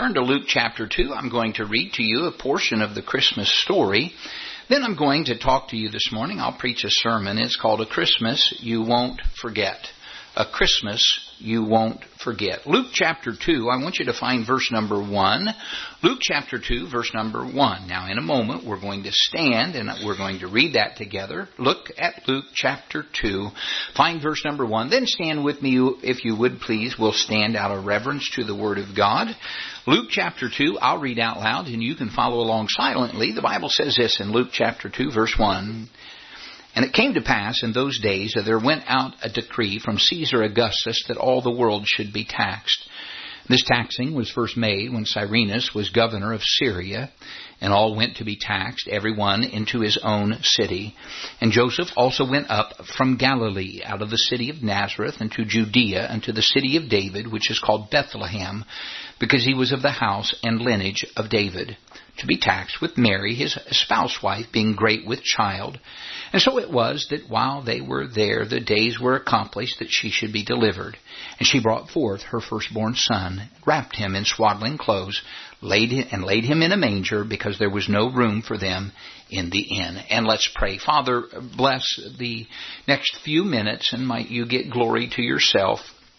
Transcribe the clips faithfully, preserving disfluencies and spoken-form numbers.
turn to Luke chapter two, I'm going to read to you a portion of the Christmas story. Then I'm going to talk to you this morning. I'll preach a sermon. It's called A Christmas You Won't Forget. A Christmas You Won't Forget. Luke chapter two, I want you to find verse number one. Luke chapter two, verse number one. Now in a moment we're going to stand and we're going to read that together. Look at Luke chapter two. Find verse number one. Then stand with me if you would please. We'll stand out of reverence to the Word of God. Luke chapter two, I'll read out loud and you can follow along silently. The Bible says this in Luke chapter two, verse one. And it came to pass in those days that there went out a decree from Caesar Augustus that all the world should be taxed. This taxing was first made when Cyrenius was governor of Syria, and all went to be taxed, every one into his own city. And Joseph also went up from Galilee, out of the city of Nazareth, into Judea, unto the city of David, which is called Bethlehem, because he was of the house and lineage of David, to be taxed with Mary, his spouse wife, being great with child. And so it was that while they were there, the days were accomplished that she should be delivered. And she brought forth her firstborn son, wrapped him in swaddling clothes, laid him, and laid him in a manger, because there was no room for them in the inn. And let's pray. Father, bless the next few minutes, and might you get glory to yourself.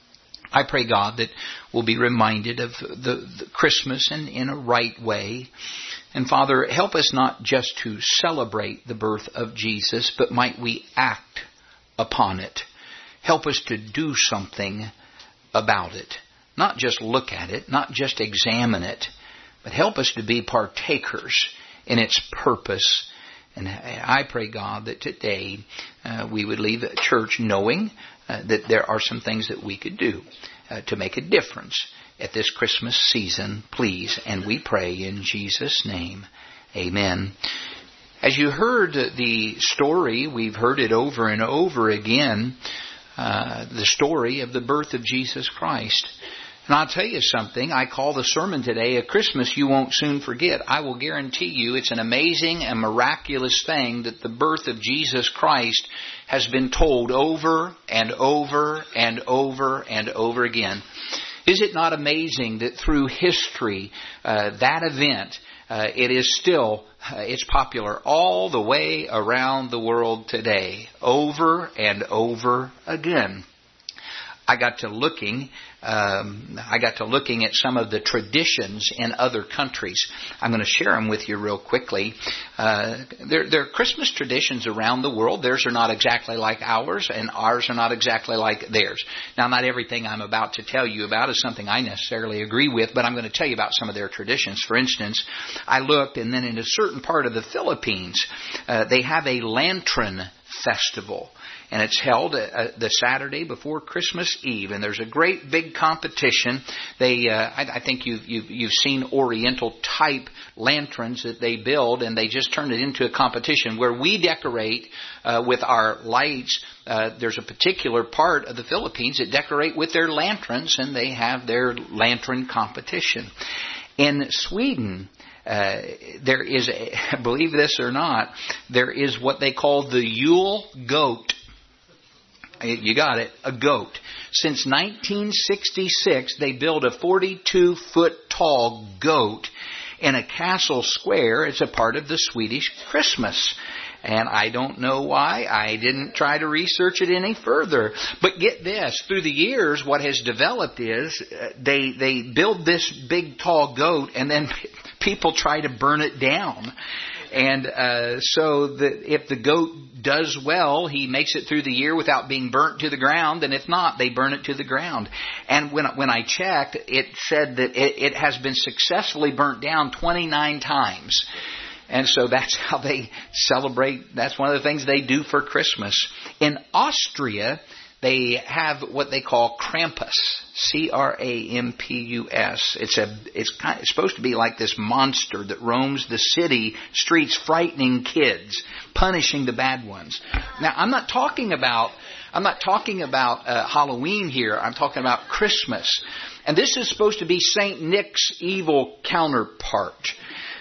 I pray, God, that we'll be reminded of the, the Christmas in, in a right way. And Father, help us not just to celebrate the birth of Jesus, but might we act upon it. Help us to do something about it. Not just look at it, not just examine it, but help us to be partakers in its purpose. And I pray, God, that today uh, we would leave the church knowing uh, that there are some things that we could do uh, to make a difference at this Christmas season, please. And we pray in Jesus' name. Amen. As you heard the story, we've heard it over and over again, uh, the story of the birth of Jesus Christ. And I'll tell you something, I call the sermon today, A Christmas You Won't Soon Forget. I will guarantee you it's an amazing and miraculous thing that the birth of Jesus Christ has been told over and over and over and over again. Is it not amazing that through history, uh, that event, uh, it is still, uh, it's popular all the way around the world today, over and over again. I got to looking, um, I got to looking at some of the traditions in other countries. I'm going to share them with you real quickly. Uh, there, there are Christmas traditions around the world. Theirs are not exactly like ours, and ours are not exactly like theirs. Now, not everything I'm about to tell you about is something I necessarily agree with, but I'm going to tell you about some of their traditions. For instance, I looked, and then in a certain part of the Philippines, uh, they have a lantern festival. And it's held uh, the Saturday before Christmas Eve. And there's a great big competition. They, uh, I, I think you've, you've, you've seen Oriental type lanterns that they build. And they just turn it into a competition where we decorate uh, with our lights. Uh, there's a particular part of the Philippines that decorate with their lanterns. And they have their lantern competition. In Sweden, Uh, there is, a, believe this or not, there is what they call the Yule goat. You got it, a goat. Since nineteen sixty-six, they built a forty-two foot tall goat in a castle square. It's a part of the Swedish Christmas. And I don't know why. I didn't try to research it any further. But get this, through the years, what has developed is uh, they they build this big tall goat and then people try to burn it down. And uh, so that if the goat does well, he makes it through the year without being burnt to the ground. And if not, they burn it to the ground. And when when I checked, it said that it, it has been successfully burnt down twenty-nine times. And so that's how they celebrate. That's one of the things they do for Christmas. In Austria, they have what they call Krampus, C R A M P U S. It's a it's kind of, it's supposed to be like this monster that roams the city streets, frightening kids, punishing the bad ones. Now, I'm not talking about I'm not talking about uh, Halloween here. I'm talking about Christmas, and this is supposed to be Saint Nick's evil counterpart.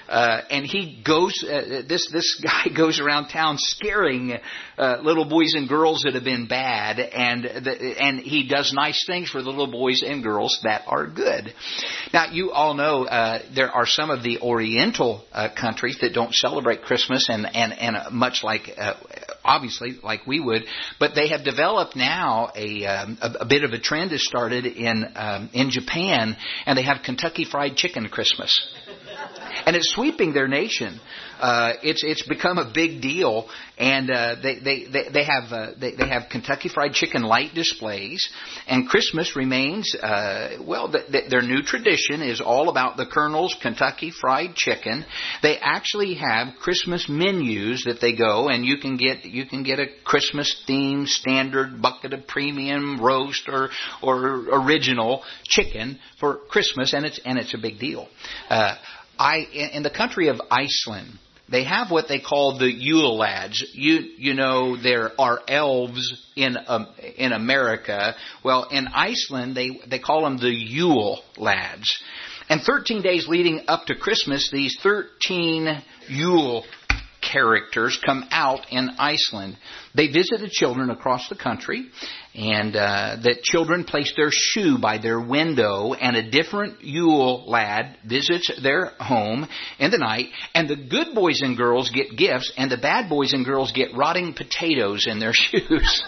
Uh, and he goes, uh, this this guy goes around town scaring uh, little boys and girls that have been bad, and the, and he does nice things for the little boys and girls that are good. Now, you all know uh, there are some of the Oriental uh, countries that don't celebrate Christmas, and and and uh, much like uh, obviously like we would, but they have developed now a um, a, a bit of a trend has started in um, in Japan, and they have Kentucky Fried Chicken Christmas. And it's sweeping their nation. Uh, it's it's become a big deal, and uh, they, they they they have uh, they they have Kentucky Fried Chicken light displays, and Christmas remains uh, well. The, the, their new tradition is all about the Colonel's Kentucky Fried Chicken. They actually have Christmas menus that they go, and you can get you can get a Christmas themed standard bucket of premium roast or or original chicken for Christmas, and it's and it's a big deal. Uh, I, in the country of Iceland, they have what they call the Yule lads. You you know there are elves in um, in America. Well, in Iceland they they call them the Yule lads. And thirteen days leading up to Christmas, these thirteen Yule characters come out in Iceland. They visit the children across the country, and uh, the children place their shoe by their window, and a different Yule lad visits their home in the night, and the good boys and girls get gifts, and the bad boys and girls get rotting potatoes in their shoes.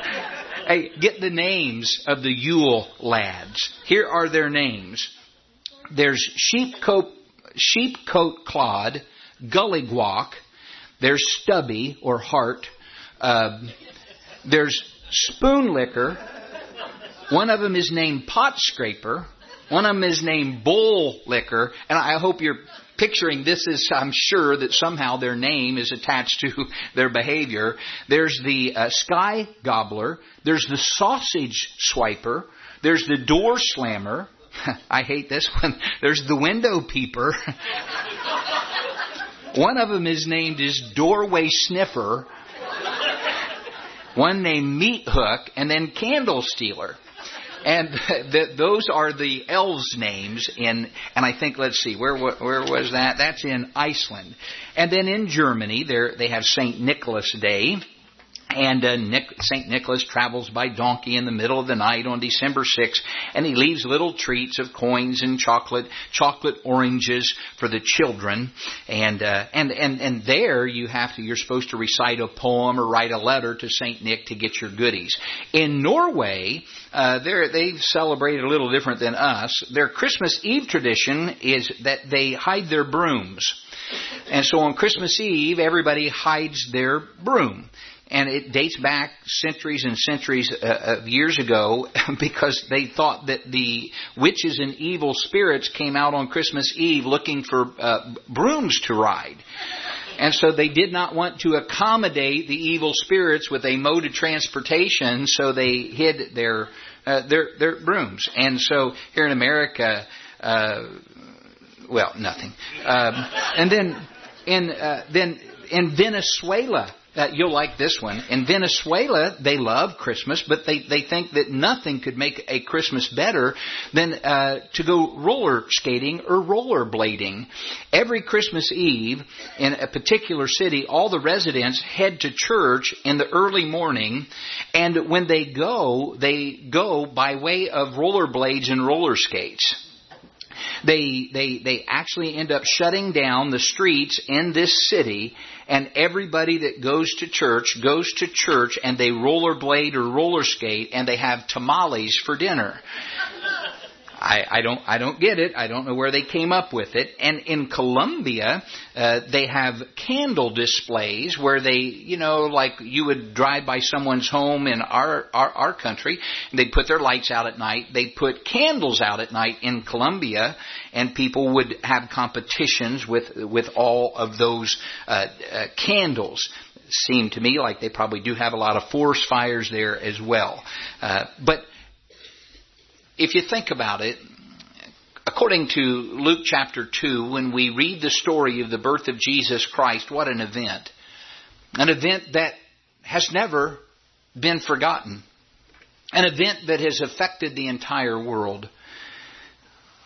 Hey, get the names of the Yule lads. Here are their names. There's Sheepcoat, Sheepcoat Clod, Gullywalk, there's Stubby or Heart. Uh, there's Spoon Licker. One of them is named Pot Scraper. One of them is named Bull Licker. And I hope you're picturing this is, I'm sure, that somehow their name is attached to their behavior. There's the uh, Sky Gobbler. There's the Sausage Swiper. There's the Door Slammer. I hate this one. There's the Window Peeper. One of them is named as Doorway Sniffer. One named Meat Hook, and then Candle Stealer. And th- those are the elves' names in, and I think, let's see, where where was that? That's in Iceland. And then in Germany, there they have Saint Nicholas Day. And uh, Nick, Saint Nicholas travels by donkey in the middle of the night on December sixth, and he leaves little treats of coins and chocolate, chocolate oranges for the children. And uh, and and and there you have to, you're supposed to recite a poem or write a letter to Saint Nick to get your goodies. In Norway, uh, they they celebrate a little different than us. Their Christmas Eve tradition is that they hide their brooms, and so on Christmas Eve, everybody hides their broom. And it dates back centuries and centuries uh, of years ago because they thought that the witches and evil spirits came out on Christmas Eve looking for uh, brooms to ride. And so they did not want to accommodate the evil spirits with a mode of transportation, so they hid their uh, their their brooms. And so here in America, uh, well, nothing. Um, and then in uh, then in Venezuela. Uh, you'll like this one. In Venezuela, they love Christmas, but they, they think that nothing could make a Christmas better than uh, to go roller skating or roller blading. Every Christmas Eve in a particular city, all the residents head to church in the early morning, and when they go, they go by way of rollerblades and roller skates. They they they actually end up shutting down the streets in this city, and everybody that goes to church goes to church, and they rollerblade or roller skate, and they have tamales for dinner. I, I don't I don't get it. I don't know where they came up with it. And in Colombia, uh, they have candle displays where they, you know, like you would drive by someone's home in our, our, our country, and they'd put their lights out at night. They'd put candles out at night in Colombia, and people would have competitions with with all of those uh, uh, candles. Seemed to me like they probably do have a lot of forest fires there as well. Uh, but if you think about it, according to Luke chapter two, when we read the story of the birth of Jesus Christ, what an event. An event that has never been forgotten. An event that has affected the entire world.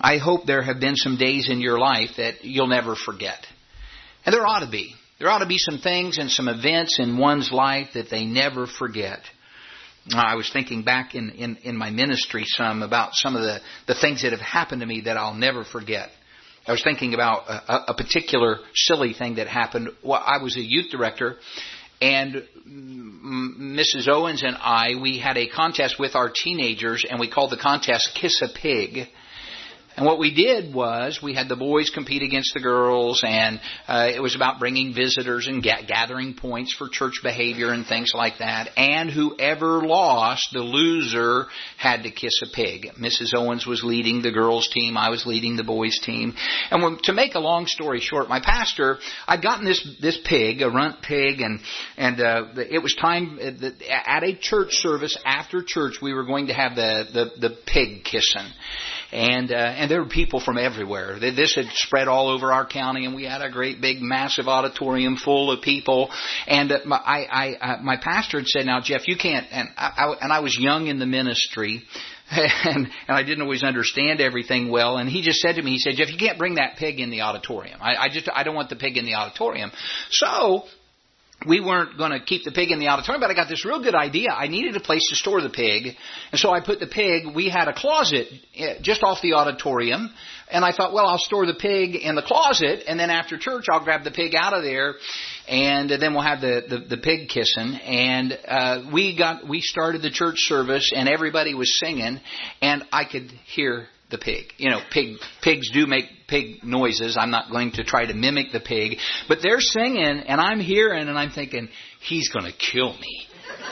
I hope there have been some days in your life that you'll never forget. And there ought to be. There ought to be some things and some events in one's life that they never forget. I was thinking back in, in, in my ministry some about some of the, the things that have happened to me that I'll never forget. I was thinking about a, a particular silly thing that happened. Well, I was a youth director, and Missus Owens and I, we had a contest with our teenagers, and we called the contest Kiss a Pig. And what we did was we had the boys compete against the girls, and uh, it was about bringing visitors and ga- gathering points for church behavior and things like that. And whoever lost, the loser, had to kiss a pig. Missus Owens was leading the girls' team. I was leading the boys' team. And when, to make a long story short, my pastor, I'd gotten this this pig, a runt pig, and and uh, it was time at a church service after church. We were going to have the the, the pig kissing. And uh, and there were people from everywhere. This had spread all over our county, and we had a great big massive auditorium full of people. And uh, my, I, I, uh, my pastor had said, "Now, Jeff, you can't." And I, I, and I was young in the ministry, and and I didn't always understand everything well. And he just said to me, he said, "Jeff, you can't bring that pig in the auditorium. I, I just I don't want the pig in the auditorium." So we weren't going to keep the pig in the auditorium, but I got this real good idea. I needed a place to store the pig. And so I put the pig, we had a closet just off the auditorium. And I thought, well, I'll store the pig in the closet. And then after church, I'll grab the pig out of there. And then we'll have the, the, the pig kissing. And uh, we got we started the church service, and everybody was singing. And I could hear the pig. You know, pig pigs do make pig noises. I'm not going to try to mimic the pig. But they're singing, and I'm hearing, and I'm thinking, he's going to kill me.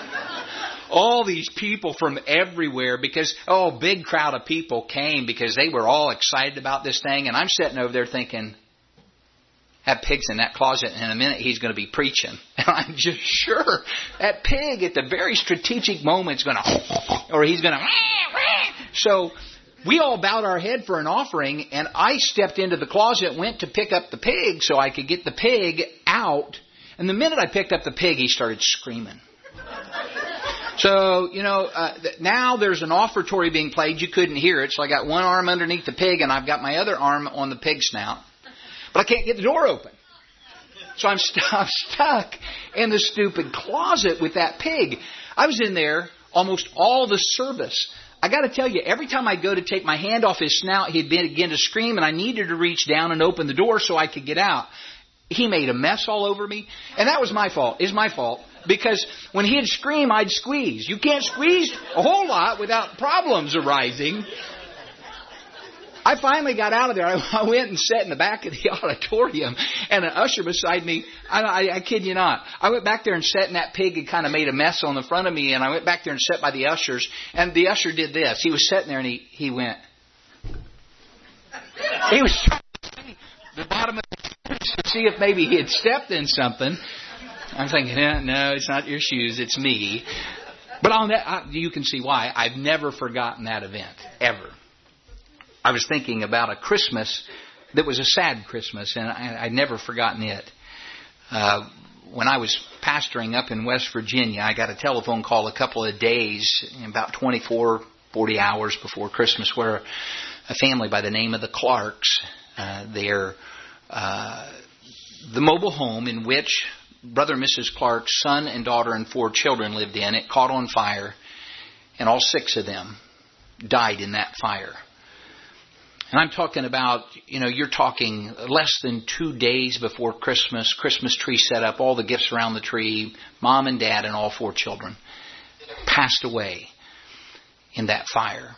All these people from everywhere, because, oh, big crowd of people came because they were all excited about this thing. And I'm sitting over there thinking, that pig's in that closet, and in a minute he's going to be preaching. And I'm just sure that pig at the very strategic moment is going to, or he's going to, so we all bowed our head for an offering, and I stepped into the closet, went to pick up the pig so I could get the pig out. And the minute I picked up the pig, he started screaming. So, you know, uh, now there's an offertory being played. You couldn't hear it. So I got one arm underneath the pig, and I've got my other arm on the pig snout. But I can't get the door open. So I'm, st- I'm stuck in the stupid closet with that pig. I was in there almost all the service. I got to tell you, every time I'd go to take my hand off his snout, he'd begin to scream, and I needed to reach down and open the door so I could get out. He made a mess all over me, and that was my fault. It's my fault, because when he'd scream, I'd squeeze. You can't squeeze a whole lot without problems arising. I finally got out of there. I, I went and sat in the back of the auditorium, and an usher beside me, I, I, I kid you not, I went back there and sat, and that pig had kind of made a mess on the front of me, and I went back there and sat by the ushers, and the usher did this. He was sitting there, and he, he went. He was trying to see the bottom of the shoes to see if maybe he had stepped in something. I'm thinking, eh, no, it's not your shoes, it's me. But on that, I, you can see why. I've never forgotten that event, ever. I was thinking about a Christmas that was a sad Christmas, and I, I'd never forgotten it. Uh, when I was pastoring up in West Virginia, I got a telephone call a couple of days, about twenty-four, forty hours before Christmas, where a family by the name of the Clarks, uh, their uh, the mobile home in which Brother and Missus Clark's son and daughter and four children lived in, it caught on fire, and all six of them died in that fire. And I'm talking about, you know, you're talking less than two days before Christmas, Christmas tree set up, all the gifts around the tree, mom and dad and all four children passed away in that fire.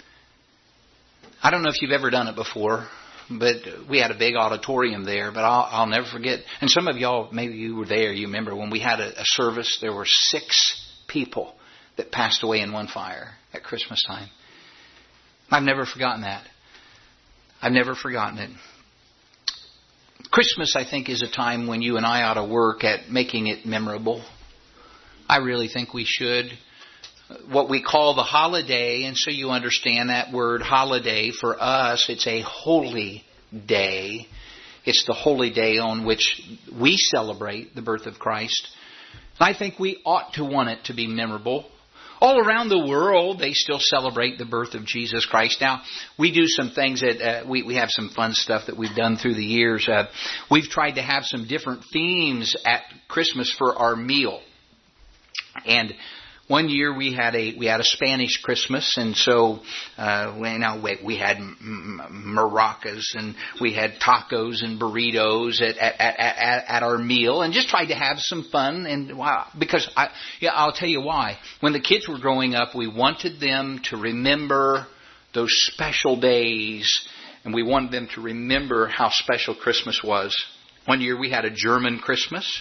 I don't know if you've ever done it before, but we had a big auditorium there, but I'll, I'll never forget. And some of y'all, maybe you were there, you remember when we had a, a service, there were six people that passed away in one fire at Christmas time. I've never forgotten that. I've never forgotten it. Christmas, I think, is a time when you and I ought to work at making it memorable. I really think we should. What we call the holiday, and so you understand that word holiday, for us, it's a holy day. It's the holy day on which we celebrate the birth of Christ. I think we ought to want it to be memorable. All around the world, they still celebrate the birth of Jesus Christ. Now, we do some things that, uh, we, we have some fun stuff that we've done through the years. Uh, we've tried to have some different themes at Christmas for our meal. And one year we had a we had a Spanish Christmas, and so uh, we, now we, we had m- m- maracas, and we had tacos and burritos at at, at at at our meal, and just tried to have some fun. And wow, because I yeah, I'll tell you why. When the kids were growing up, we wanted them to remember those special days, and we wanted them to remember how special Christmas was. One year we had a German Christmas.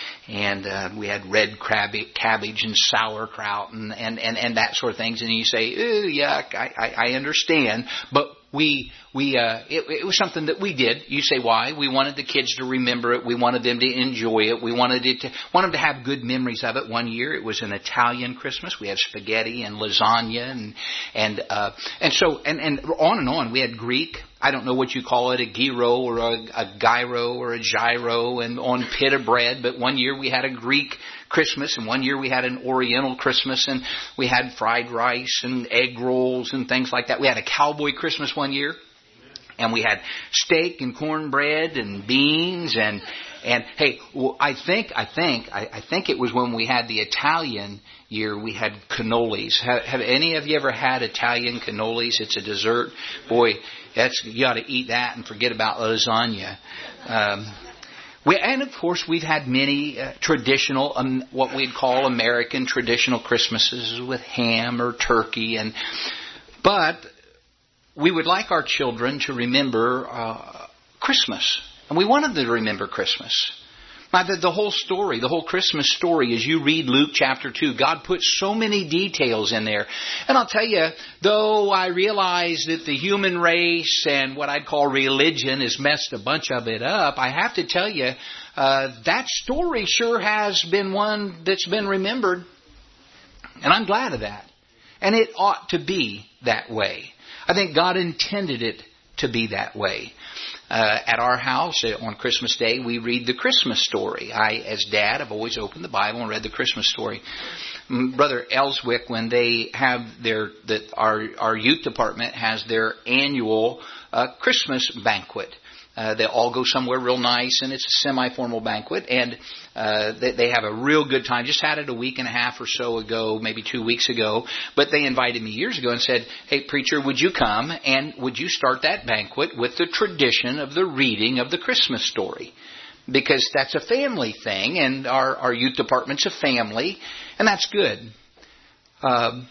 And uh, we had red crab- cabbage and sauerkraut and, and, and, and that sort of things. And you say, ooh, yuck, I, I, I understand. But we, we uh, it, it was something that we did. You say, why? We wanted the kids to remember it. We wanted them to enjoy it. We wanted it to, wanted them to have good memories of it. One year it was an Italian Christmas. We had spaghetti and lasagna and, and, uh, and so, and, and on and on. We had Greek. I don't know what you call it, a gyro or a, a gyro or a gyro, and on pita bread. But one year we had a Greek Christmas, and one year we had an Oriental Christmas, and we had fried rice and egg rolls and things like that. We had a cowboy Christmas one year, and we had steak and cornbread and beans and and hey, well, I think I think I, I think it was when we had the Italian year we had cannolis. Have, have any of you ever had Italian cannolis? It's a dessert. Boy, that's you ought to eat that and forget about lasagna. Um, we, and of course, we've had many uh, traditional, um, what we'd call American traditional Christmases with ham or turkey, and but we would like our children to remember uh, Christmas. And we wanted them to remember Christmas. Now, the, the whole story, the whole Christmas story, as you read Luke chapter two, God puts so many details in there. And I'll tell you, though I realize that the human race and what I'd call religion has messed a bunch of it up, I have to tell you, uh, that story sure has been one that's been remembered. And I'm glad of that. And it ought to be that way. I think God intended it to be that way. Uh, at our house uh, on Christmas Day, we read the Christmas story. I, as dad, have always opened the Bible and read the Christmas story. Brother Ellswick, when they have their, that our our youth department has their annual uh, Christmas banquet. Uh, they all go somewhere real nice, and it's a semi-formal banquet, and uh, they, they have a real good time. Just had it a week and a half or so ago, maybe two weeks ago, but they invited me years ago and said, hey, preacher, would you come, and would you start that banquet with the tradition of the reading of the Christmas story? Because that's a family thing, and our, our youth department's a family, and that's good. Um,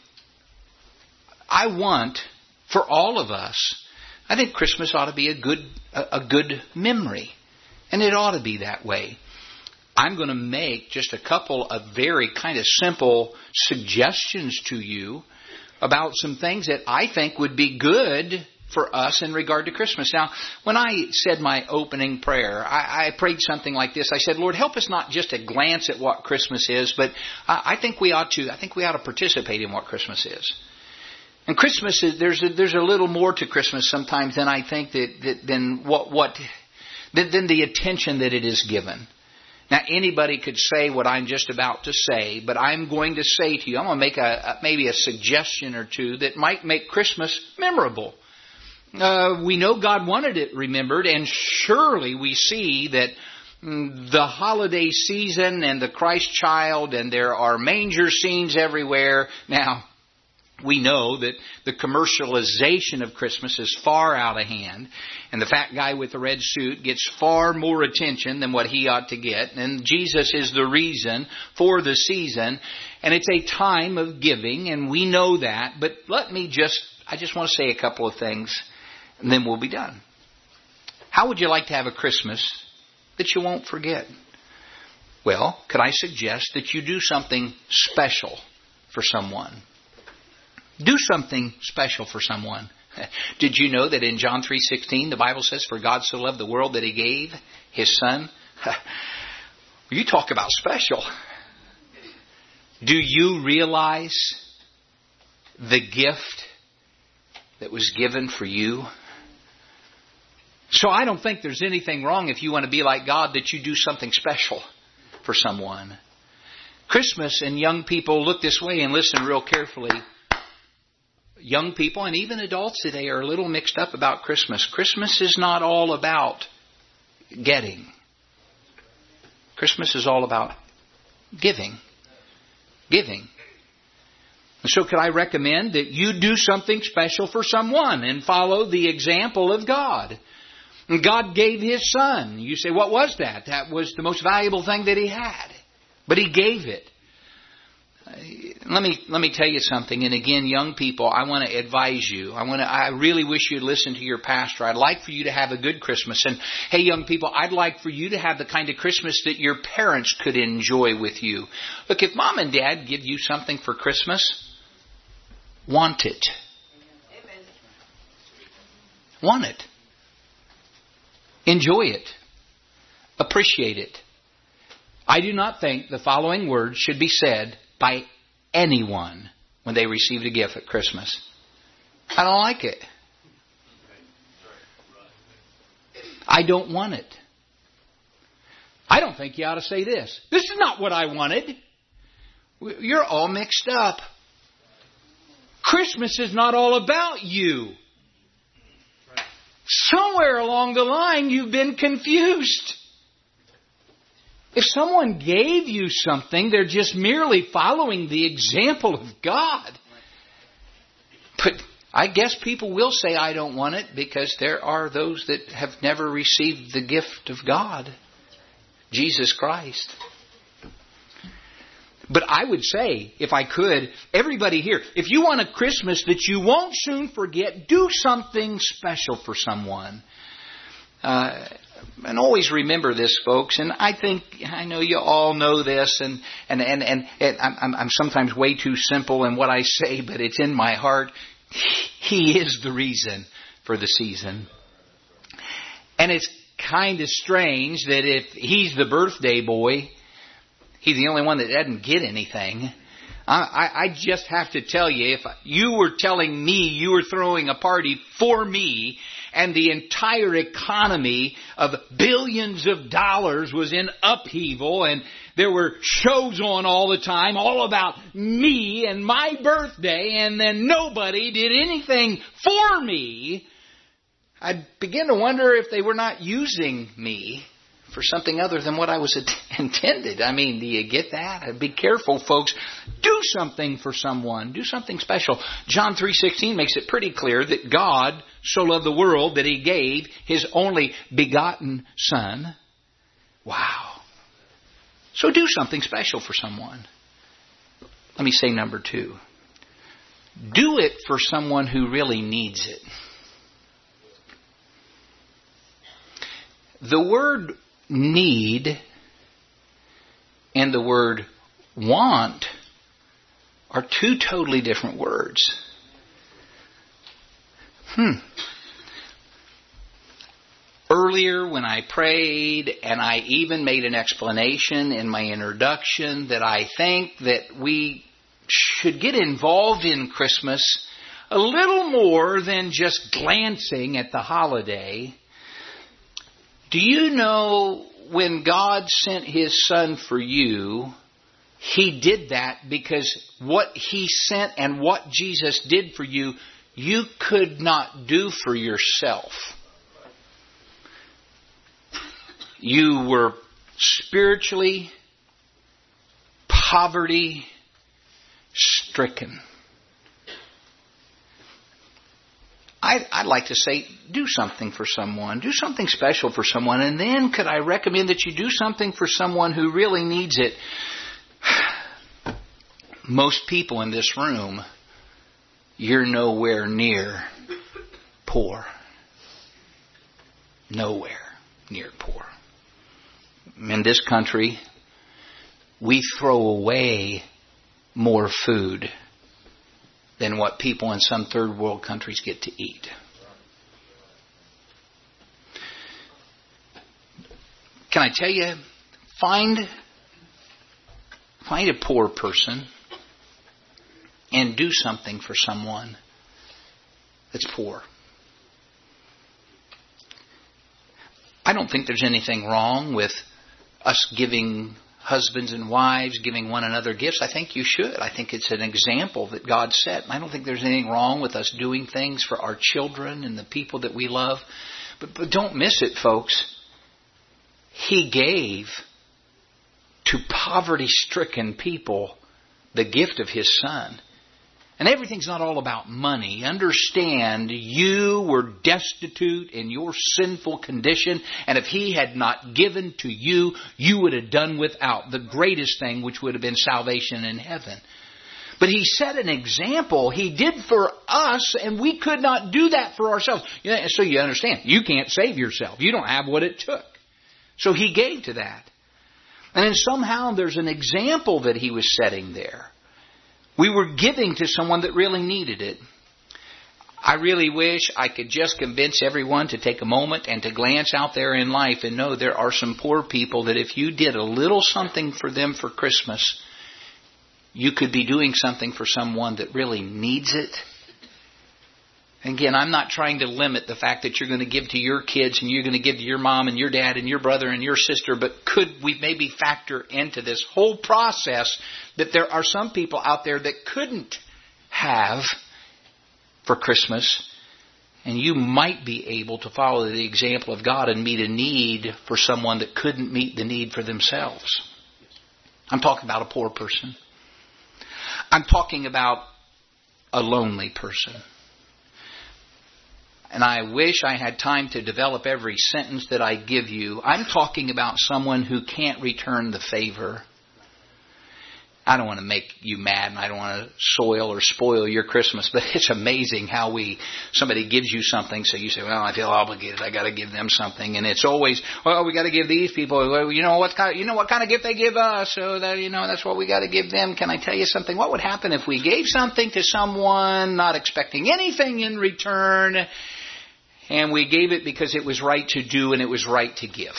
I want, for all of us, I think Christmas ought to be a good a, a good memory. And it ought to be that way. I'm going to make just a couple of very kind of simple suggestions to you about some things that I think would be good for us in regard to Christmas. Now, when I said my opening prayer, I, I prayed something like this. I said, Lord, help us not just to glance at what Christmas is, but I, I think we ought to I think we ought to participate in what Christmas is. And Christmas is there's a, there's a little more to Christmas sometimes than I think that, that than what what than, than the attention that it is given. Now anybody could say what I'm just about to say, but I'm going to say to you, I'm going to make a, a maybe a suggestion or two that might make Christmas memorable. Uh, we know God wanted it remembered, and surely we see that mm, the holiday season and the Christ child, and there are manger scenes everywhere now. We know that the commercialization of Christmas is far out of hand, and the fat guy with the red suit gets far more attention than what he ought to get, and Jesus is the reason for the season, and it's a time of giving, and we know that, but let me just, I just want to say a couple of things, and then we'll be done. How would you like to have a Christmas that you won't forget? Well, could I suggest that you do something special for someone? Do something special for someone. Did you know that in John three sixteen, the Bible says, for God so loved the world that He gave His Son? You talk about special. Do you realize the gift that was given for you? So I don't think there's anything wrong if you want to be like God that you do something special for someone. Christmas, and young people, look this way and listen real carefully. Young people and even adults today are a little mixed up about Christmas. Christmas is not all about getting. Christmas is all about giving. Giving. And so could I recommend that you do something special for someone and follow the example of God? And God gave His Son. You say, what was that? That was the most valuable thing that He had. But He gave it. Let me let me tell you something. And again, young people, I want to advise you. I want to. I really wish you'd listen to your pastor. I'd like for you to have a good Christmas. And hey, young people, I'd like for you to have the kind of Christmas that your parents could enjoy with you. Look, if mom and dad give you something for Christmas, want it. Want it. Enjoy it. Appreciate it. I do not think the following words should be said by anyone when they received a gift at Christmas. I don't like it. I don't want it. I don't think you ought to say this. This is not what I wanted. You're all mixed up. Christmas is not all about you. Somewhere along the line you've been confused. If someone gave you something, they're just merely following the example of God. But I guess people will say, I don't want it, because there are those that have never received the gift of God, Jesus Christ. But I would say, if I could, everybody here, if you want a Christmas that you won't soon forget, do something special for someone. Uh, and always remember this, folks, and I think, I know you all know this, and, and, and, and, and I'm, I'm sometimes way too simple in what I say, but it's in my heart. He is the reason for the season. And it's kind of strange that if He's the birthday boy, He's the only one that doesn't get anything. I, I, I just have to tell you, if you were telling me you were throwing a party for me, and the entire economy of billions of dollars was in upheaval, and there were shows on all the time, all about me and my birthday, and then nobody did anything for me, I'd begin to wonder if they were not using me for something other than what I was intended. I mean, do you get that? Be careful, folks. Do something for someone. Do something special. John three sixteen makes it pretty clear that God so loved the world that He gave His only begotten Son. Wow. So do something special for someone. Let me say number two. Do it for someone who really needs it. The word need and the word want are two totally different words. Hmm. Earlier when I prayed, and I even made an explanation in my introduction, that I think that we should get involved in Christmas a little more than just glancing at the holiday. Do you know when God sent His Son for you, He did that because what He sent and what Jesus did for you, you could not do for yourself. You were spiritually poverty stricken. I'd, I'd like to say, do something for someone. Do something special for someone. And then could I recommend that you do something for someone who really needs it? Most people in this room, you're nowhere near poor. Nowhere near poor. In this country, we throw away more food than what people in some third world countries get to eat. Can I tell you, find, find a poor person and do something for someone that's poor. I don't think there's anything wrong with us giving husbands and wives giving one another gifts, I think you should. I think it's an example that God set. I don't think there's anything wrong with us doing things for our children and the people that we love. But, but don't miss it, folks. He gave to poverty-stricken people the gift of His Son. And everything's not all about money. Understand, you were destitute in your sinful condition, and if He had not given to you, you would have done without the greatest thing, which would have been salvation in heaven. But He set an example. He did for us, and we could not do that for ourselves. So you understand, you can't save yourself. You don't have what it took. So He gave to that. And then somehow there's an example that He was setting there. We were giving to someone that really needed it. I really wish I could just convince everyone to take a moment and to glance out there in life and know there are some poor people that if you did a little something for them for Christmas, you could be doing something for someone that really needs it. Again, I'm not trying to limit the fact that you're going to give to your kids and you're going to give to your mom and your dad and your brother and your sister, but could we maybe factor into this whole process that there are some people out there that couldn't have for Christmas, and you might be able to follow the example of God and meet a need for someone that couldn't meet the need for themselves. I'm talking about a poor person. I'm talking about a lonely person. And I wish I had time to develop every sentence that I give you. I'm talking about someone who can't return the favor. I don't want to make you mad, and I don't want to soil or spoil your Christmas, but it's amazing how we, somebody gives you something, so you say, well, I feel obligated, I got to give them something. And it's always, well, we got to give these people, well, you know what kind of, you know what kind of gift they give us, so that, you know, that's what we got to give them. Can I tell you something? What would happen if we gave something to someone, not expecting anything in return, and we gave it because it was right to do and it was right to give?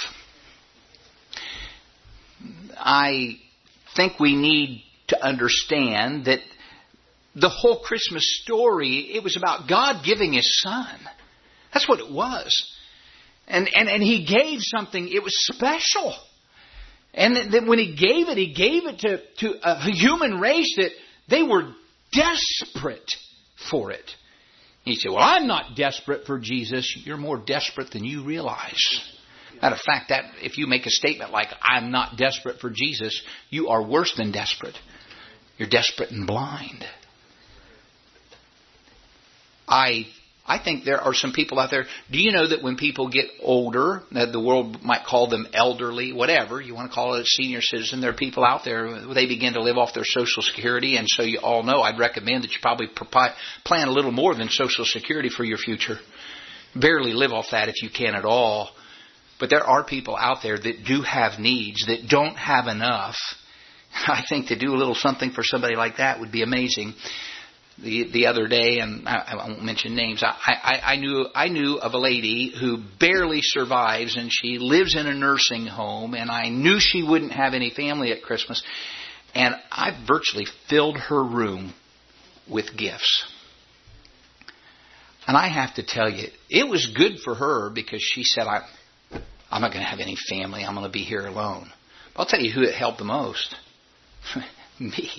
I think we need to understand that the whole Christmas story, it was about God giving His Son. That's what it was. And and, and He gave something, it was special. And then when He gave it, He gave it to, to a human race that they were desperate for it. He said, well, I'm not desperate for Jesus. You're more desperate than you realize. Matter of fact, that if you make a statement like, I'm not desperate for Jesus, you are worse than desperate. You're desperate and blind. I I think there are some people out there. Do you know that when people get older, that the world might call them elderly, whatever, you want to call it a senior citizen, there are people out there, they begin to live off their Social Security. And so you all know, I'd recommend that you probably plan a little more than Social Security for your future. Barely live off that if you can at all. But there are people out there that do have needs, that don't have enough. I think to do a little something for somebody like that would be amazing. The the other day, and I, I won't mention names, I, I, I knew I knew of a lady who barely survives, and she lives in a nursing home, and I knew she wouldn't have any family at Christmas. And I virtually filled her room with gifts. And I have to tell you, it was good for her because she said, I, I'm not going to have any family. I'm going to be here alone. But I'll tell you who it helped the most. Me.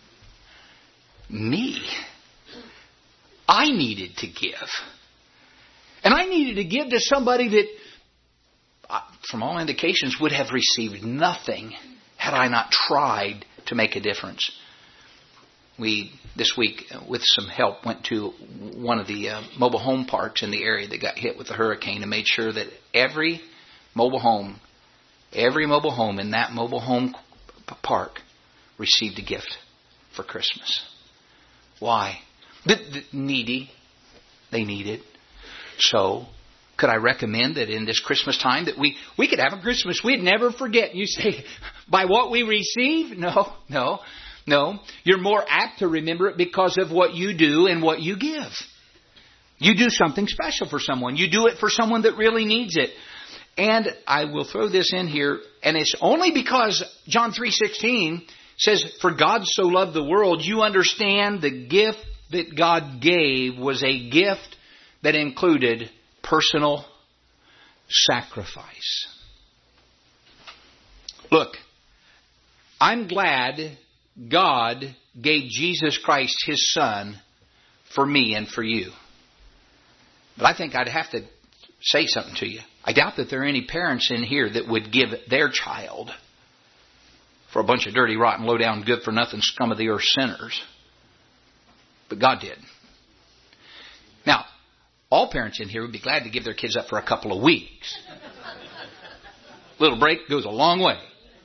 Me. I needed to give. And I needed to give to somebody that, from all indications, would have received nothing had I not tried to make a difference. We, this week, with some help, went to one of the uh, mobile home parks in the area that got hit with the hurricane and made sure that every mobile home, every mobile home in that mobile home park received a gift for Christmas. Why? The, the needy, they need it. So, could I recommend that in this Christmas time that we, we could have a Christmas we'd never forget? You say, by what we receive? No, no. No, you're more apt to remember it because of what you do and what you give. You do something special for someone. You do it for someone that really needs it. And I will throw this in here, and it's only because John three sixteen says, for God so loved the world, you understand the gift that God gave was a gift that included personal sacrifice. Look, I'm glad God gave Jesus Christ His Son for me and for you. But I think I'd have to say something to you. I doubt that there are any parents in here that would give their child for a bunch of dirty, rotten, low-down, good-for-nothing scum of the earth sinners. But God did. Now, all parents in here would be glad to give their kids up for a couple of weeks. Little break goes a long way.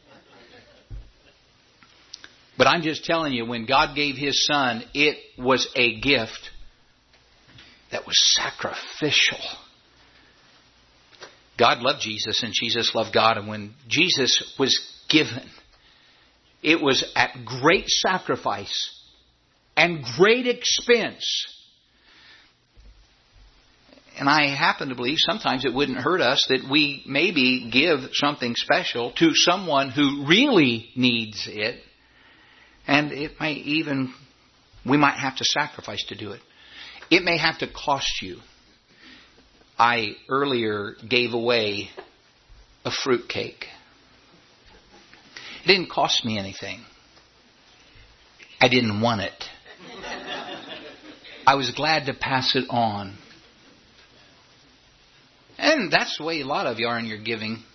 But I'm just telling you, when God gave His Son, it was a gift that was sacrificial. God loved Jesus and Jesus loved God. And when Jesus was given, it was at great sacrifice and great expense. And I happen to believe sometimes it wouldn't hurt us that we maybe give something special to someone who really needs it. And it may even, we might have to sacrifice to do it. It may have to cost you. I earlier gave away a fruit cake. It didn't cost me anything. I didn't want it. I was glad to pass it on. And that's the way a lot of you are in your giving.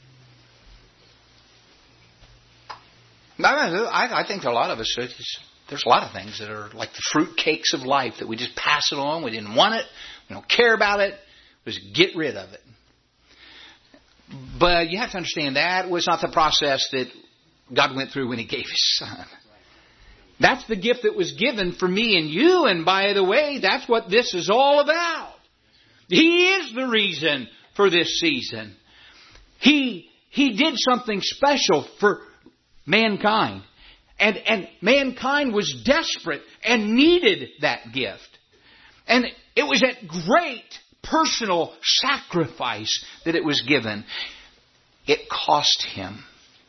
I, I think a lot of us, there's a lot of things that are like the fruit cakes of life that we just pass it on. We didn't want it. We don't care about it. Just get rid of it. But you have to understand that was not the process that God went through when He gave His Son. That's the gift that was given for me and you. And by the way, that's what this is all about. He is the reason for this season. He, he did something special for mankind. And, and mankind was desperate and needed that gift. And it was at great personal sacrifice that it was given. It cost Him.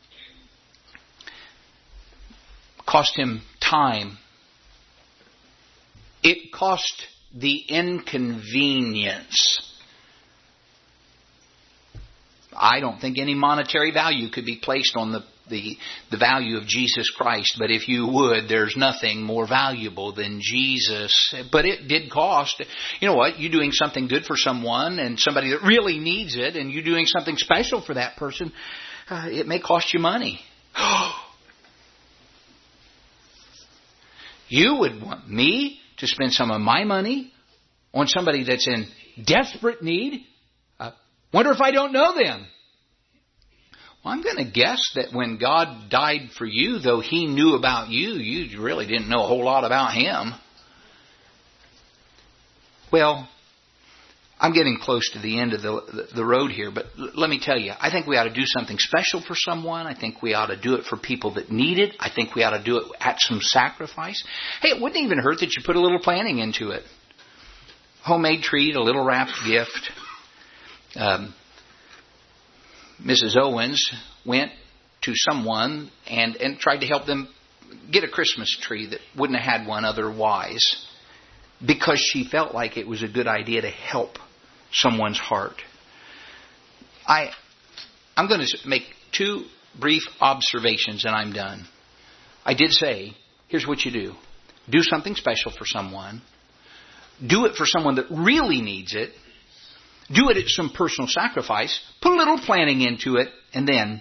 Cost Him time. It cost the inconvenience. I don't think any monetary value could be placed on the, the, the value of Jesus Christ. But if you would, there's nothing more valuable than Jesus. But it did cost. You know what? You doing something good for someone and somebody that really needs it, and you doing something special for that person, uh, it may cost you money. You would want me to spend some of my money on somebody that's in desperate need? Uh, wonder if I don't know them. Well, I'm going to guess that when God died for you, though He knew about you, you really didn't know a whole lot about Him. Well, I'm getting close to the end of the, the road here, but l- let me tell you, I think we ought to do something special for someone. I think we ought to do it for people that need it. I think we ought to do it at some sacrifice. Hey, it wouldn't even hurt that you put a little planning into it. Homemade treat, a little wrapped gift. Um, Missus Owens went to someone and, and tried to help them get a Christmas tree that wouldn't have had one otherwise, because she felt like it was a good idea to help someone's heart. I, I'm going to make two brief observations and I'm done. I did say, here's what you do. Do something special for someone. Do it for someone that really needs it. Do it at some personal sacrifice. Put a little planning into it. And then,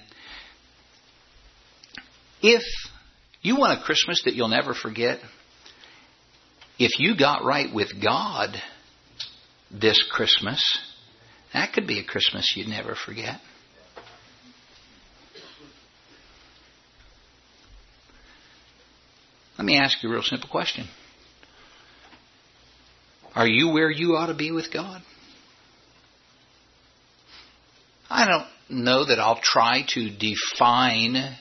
if you want a Christmas that you'll never forget, if you got right with God this Christmas, that could be a Christmas you'd never forget. Let me ask you a real simple question. Are you where you ought to be with God? I don't know that I'll try to define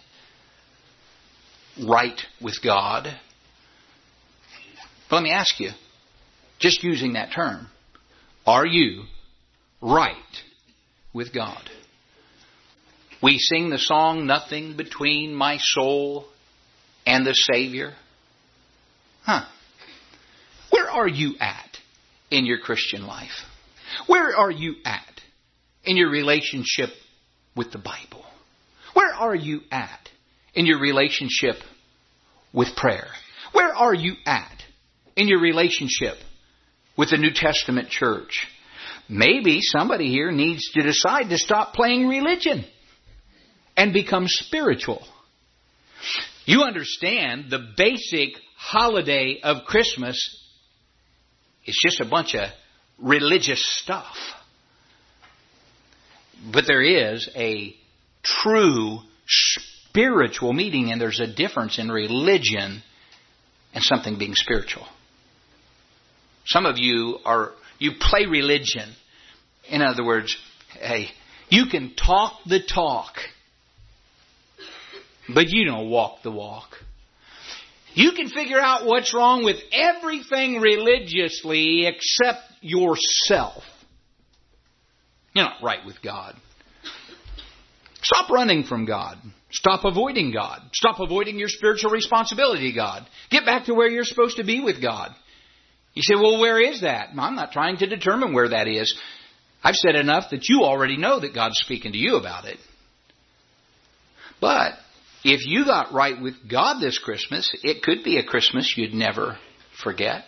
right with God. But let me ask you, just using that term, are you right with God? We sing the song, "Nothing Between My Soul and the Savior." Huh. Where are you at in your Christian life? Where are you at in your relationship with the Bible? Where are you at in your relationship with prayer? Where are you at in your relationship with the New Testament church? Maybe somebody here needs to decide to stop playing religion and become spiritual. You understand the basic holiday of Christmas is just a bunch of religious stuff. But there is a true spiritual meaning, and there's a difference in religion and something being spiritual. Some of you are, you play religion. In other words, hey, you can talk the talk, but you don't walk the walk. You can figure out what's wrong with everything religiously except yourself. You're not right with God. Stop running from God. Stop avoiding God. Stop avoiding your spiritual responsibility to God. Get back to where you're supposed to be with God. You say, well, where is that? I'm not trying to determine where that is. I've said enough that you already know that God's speaking to you about it. But if you got right with God this Christmas, it could be a Christmas you'd never forget.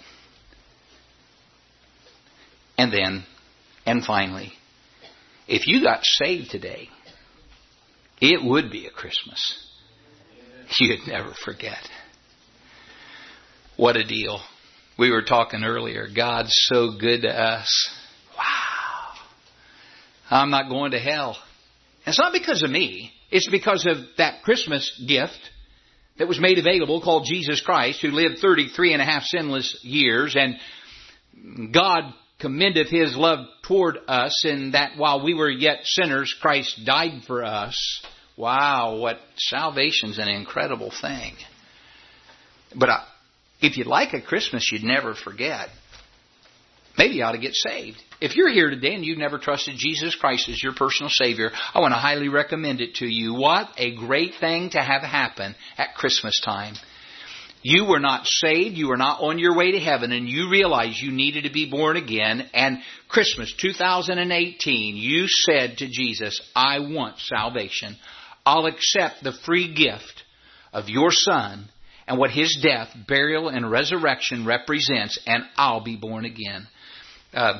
And then, and finally, if you got saved today, it would be a Christmas you'd never forget. What a deal. We were talking earlier. God's so good to us. Wow. I'm not going to hell. It's not because of me. It's because of that Christmas gift that was made available called Jesus Christ, who lived thirty-three and a half sinless years. And God commendeth His love toward us in that while we were yet sinners, Christ died for us. Wow, what salvation's an incredible thing. But I, if you'd like a Christmas you'd never forget, maybe you ought to get saved. If you're here today and you've never trusted Jesus Christ as your personal Savior, I want to highly recommend it to you. What a great thing to have happen at Christmas time. You were not saved, you were not on your way to heaven, and you realized you needed to be born again. And Christmas two thousand eighteen, you said to Jesus, I want salvation. I'll accept the free gift of your Son and what His death, burial, and resurrection represents, and I'll be born again. Uh,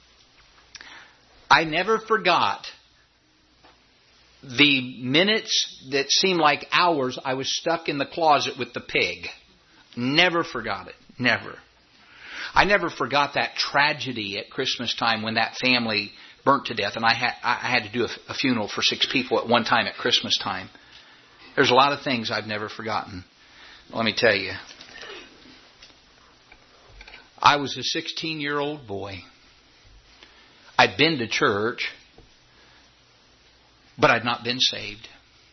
I never forgot the minutes that seemed like hours I was stuck in the closet with the pig. Never forgot it. Never. I never forgot that tragedy at Christmas time when that family burnt to death, and I had I had to do a, a funeral for six people at one time at Christmas time. There's a lot of things I've never forgotten. Let me tell you. I was a sixteen-year-old boy. I'd been to church, but I'd not been saved.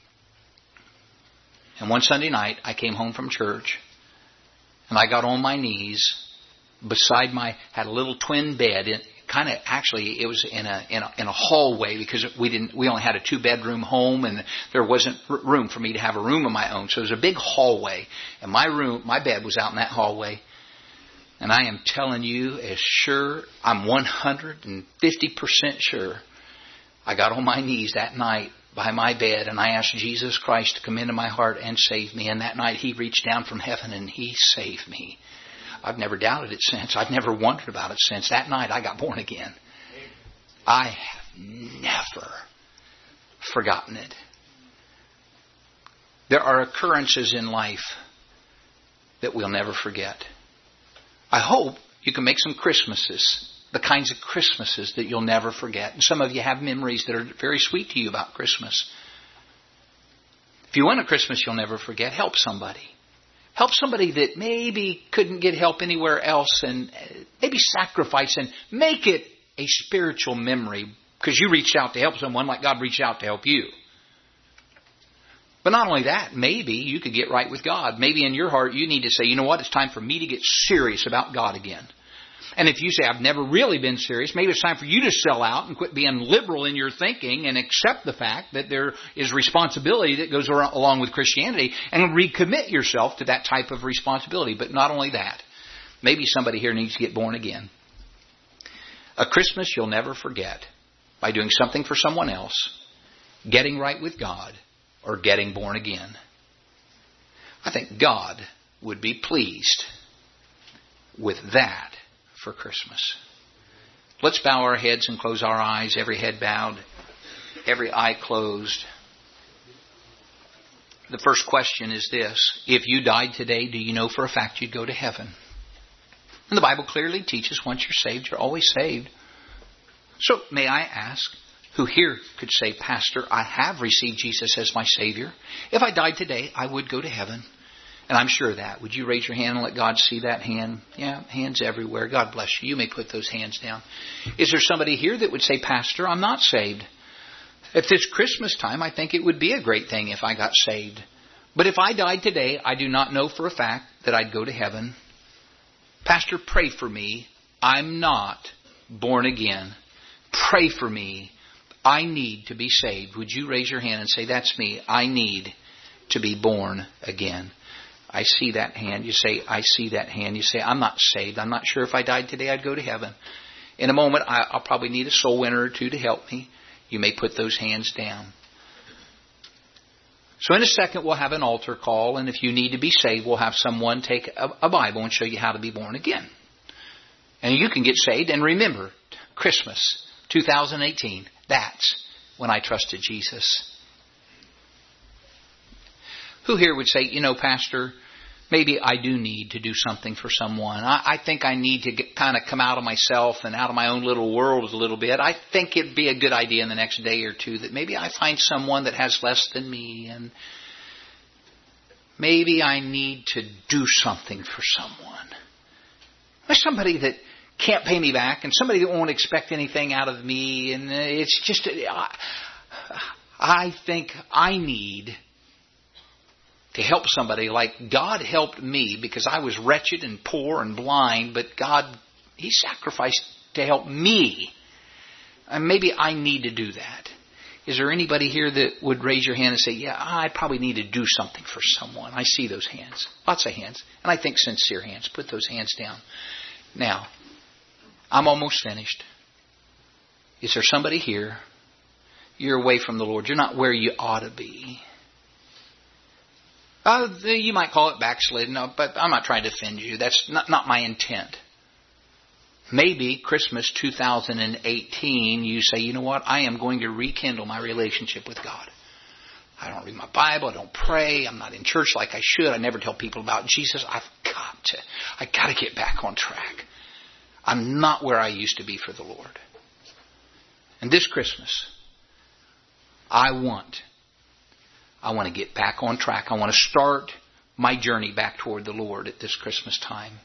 And one Sunday night, I came home from church, and I got on my knees beside my, had a little twin bed. It kind of, actually, it was in a, in a in a hallway because we didn't, we only had a two-bedroom home, and there wasn't room for me to have a room of my own. So it was a big hallway, and my room, my bed was out in that hallway. And I am telling you, as sure, I'm one hundred fifty percent sure, I got on my knees that night by my bed and I asked Jesus Christ to come into my heart and save me. And that night He reached down from heaven and He saved me. I've never doubted it since. I've never wondered about it since. That night I got born again. I have never forgotten it. There are occurrences in life that we'll never forget. I hope you can make some Christmases, the kinds of Christmases that you'll never forget. And some of you have memories that are very sweet to you about Christmas. If you want a Christmas you'll never forget, help somebody. Help somebody that maybe couldn't get help anywhere else, and maybe sacrifice and make it a spiritual memory because you reached out to help someone like God reached out to help you. But not only that, maybe you could get right with God. Maybe in your heart you need to say, you know what, it's time for me to get serious about God again. And if you say, I've never really been serious, maybe it's time for you to sell out and quit being liberal in your thinking and accept the fact that there is responsibility that goes along with Christianity and recommit yourself to that type of responsibility. But not only that, maybe somebody here needs to get born again. A Christmas you'll never forget by doing something for someone else, getting right with God, or getting born again. I think God would be pleased with that for Christmas. Let's bow our heads and close our eyes, every head bowed, every eye closed. The first question is this: if you died today, do you know for a fact you'd go to heaven? And the Bible clearly teaches once you're saved, you're always saved. So may I ask, who here could say, Pastor, I have received Jesus as my Savior. If I died today, I would go to heaven. And I'm sure of that. Would you raise your hand and let God see that hand? Yeah, hands everywhere. God bless you. You may put those hands down. Is there somebody here that would say, Pastor, I'm not saved? At this Christmas time, I think it would be a great thing if I got saved. But if I died today, I do not know for a fact that I'd go to heaven. Pastor, pray for me. I'm not born again. Pray for me. I need to be saved. Would you raise your hand and say, that's me. I need to be born again. I see that hand. You say, I see that hand. You say, I'm not saved. I'm not sure if I died today I'd go to heaven. In a moment, I'll probably need a soul winner or two to help me. You may put those hands down. So in a second, we'll have an altar call. And if you need to be saved, we'll have someone take a, a Bible and show you how to be born again. And you can get saved. And remember, Christmas two thousand eighteen, that's when I trusted Jesus. Who here would say, you know, Pastor, maybe I do need to do something for someone. I, I think I need to get, kind of come out of myself and out of my own little world a little bit. I think it'd be a good idea in the next day or two that maybe I find someone that has less than me, and maybe I need to do something for someone. There's somebody that can't pay me back, and somebody that won't expect anything out of me, and it's just, I, I think I need to help somebody like God helped me, because I was wretched and poor and blind, but God, He sacrificed to help me. And maybe I need to do that. Is there anybody here that would raise your hand and say, yeah, I probably need to do something for someone? I see those hands. Lots of hands. And I think sincere hands. Put those hands down. Now, I'm almost finished. Is there somebody here? You're away from the Lord. You're not where you ought to be. Uh, you might call it backslidden, but I'm not trying to offend you. That's not, not my intent. Maybe Christmas two thousand eighteen, you say, you know what? I am going to rekindle my relationship with God. I don't read my Bible. I don't pray. I'm not in church like I should. I never tell people about Jesus. I've got to. I got to get back on track. I'm not where I used to be for the Lord. And this Christmas, I want I want to get back on track. I want to start my journey back toward the Lord at this Christmas time.